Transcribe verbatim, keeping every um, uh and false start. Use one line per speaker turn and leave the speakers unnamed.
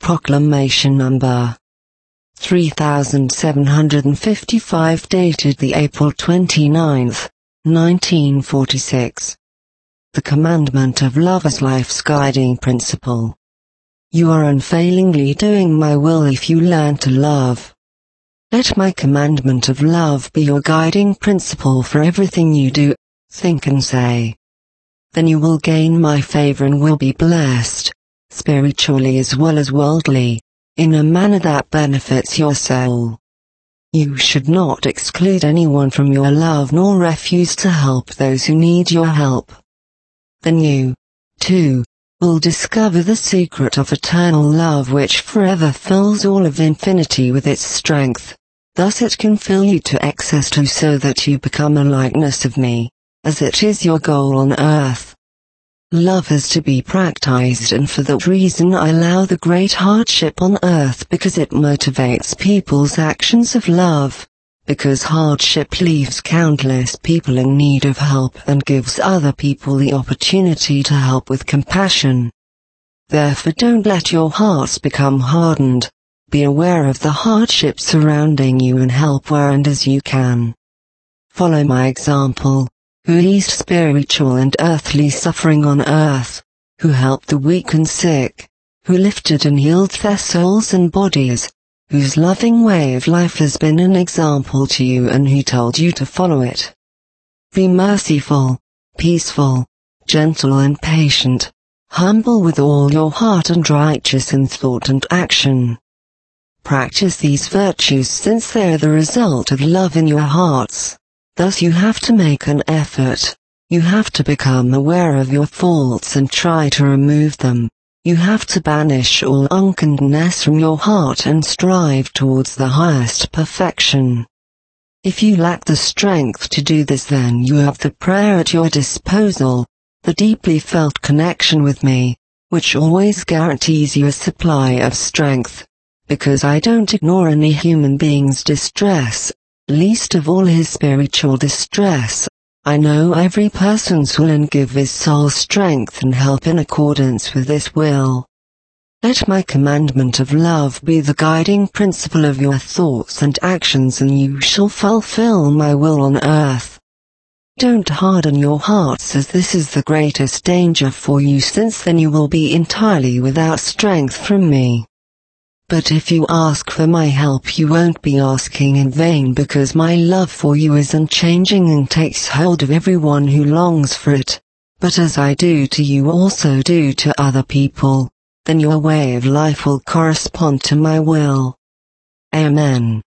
Proclamation number three thousand seven hundred fifty-five, dated the April twenty-ninth, nineteen forty-six. The commandment of love as life's guiding principle. You are unfailingly doing my will if you learn to love. Let my commandment of love be your guiding principle for everything you do, think and say. Then you will gain my favor and will be blessed, spiritually as well as worldly, in a manner that benefits your soul. You should not exclude anyone from your love nor refuse to help those who need your help. Then you, too, will discover the secret of eternal love which forever fills all of infinity with its strength. Thus it can fill you to excess too, so that you become a likeness of me, as it is your goal on earth. Love is to be practiced, and for that reason I allow the great hardship on earth, because it motivates people's actions of love, because hardship leaves countless people in need of help and gives other people the opportunity to help with compassion. Therefore don't let your hearts become hardened. Be aware of the hardships surrounding you and help where and as you can. Follow my example, who eased spiritual and earthly suffering on earth, who helped the weak and sick, who lifted and healed their souls and bodies, whose loving way of life has been an example to you and who told you to follow it. Be merciful, peaceful, gentle and patient, humble with all your heart and righteous in thought and action. Practice these virtues since they are the result of love in your hearts. Thus you have to make an effort. You have to become aware of your faults and try to remove them. You have to banish all unkindness from your heart and strive towards the highest perfection. If you lack the strength to do this, then you have the prayer at your disposal, the deeply felt connection with me, which always guarantees you a supply of strength. Because I don't ignore any human being's distress, least of all his spiritual distress. I know every person's will and give his soul strength and help in accordance with this will. Let my commandment of love be the guiding principle of your thoughts and actions, and you shall fulfill my will on earth. Don't harden your hearts, as this is the greatest danger for you, since then you will be entirely without strength from me. But if you ask for my help, you won't be asking in vain, because my love for you is unchanging and takes hold of everyone who longs for it. But as I do to you, also do to other people, then your way of life will correspond to my will. Amen.